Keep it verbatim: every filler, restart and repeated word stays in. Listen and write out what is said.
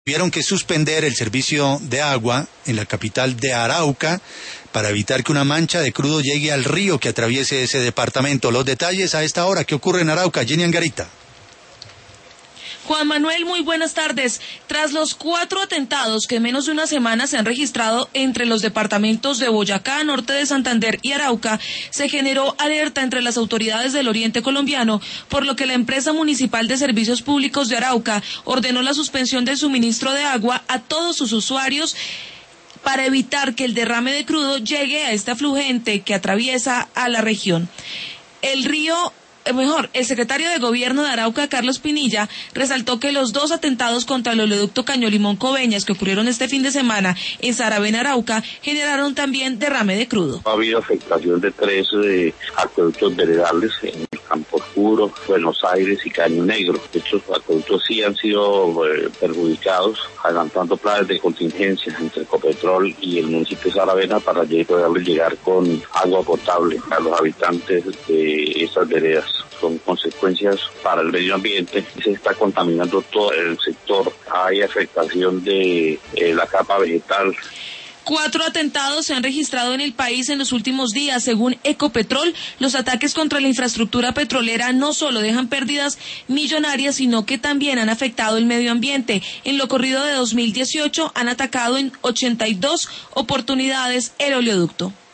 tuvieron que suspender el servicio de agua en la capital de Arauca para evitar que una mancha de crudo llegue al río que atraviese ese departamento. Los detalles a esta hora, ¿qué ocurre en Arauca? Jenny Angarita. Juan Manuel, muy buenas tardes. Tras los cuatro atentados que en menos de una semana se han registrado entre los departamentos de Boyacá, Norte de Santander y Arauca, se generó alerta entre las autoridades del oriente colombiano, por lo que la empresa municipal de servicios públicos de Arauca ordenó la suspensión del suministro de agua a todos sus usuarios para evitar que el derrame de crudo llegue a este afluente que atraviesa a la región. El río Mejor, el secretario de Gobierno de Arauca, Carlos Pinilla, resaltó que los dos atentados contra el oleoducto Caño-Limón-Coveñas que ocurrieron este fin de semana en Saravena, Arauca, generaron también derrame de crudo. Ha habido afectación de tres eh, acueductos veredales en Campo Oscuro, Buenos Aires y Caño Negro. Estos acueductos sí han sido eh, perjudicados, adelantando planes de contingencia entre Ecopetrol y el municipio de Saravena para poderles llegar con agua potable a los habitantes de esas veredas. Con consecuencias para el medio ambiente, se está contaminando todo el sector, hay afectación de eh, la capa vegetal. Cuatro atentados se han registrado en el país en los últimos días. Según Ecopetrol, los ataques contra la infraestructura petrolera no solo dejan pérdidas millonarias, sino que también han afectado el medio ambiente. En lo corrido de dos mil dieciocho han atacado en ochenta y dos oportunidades el oleoducto.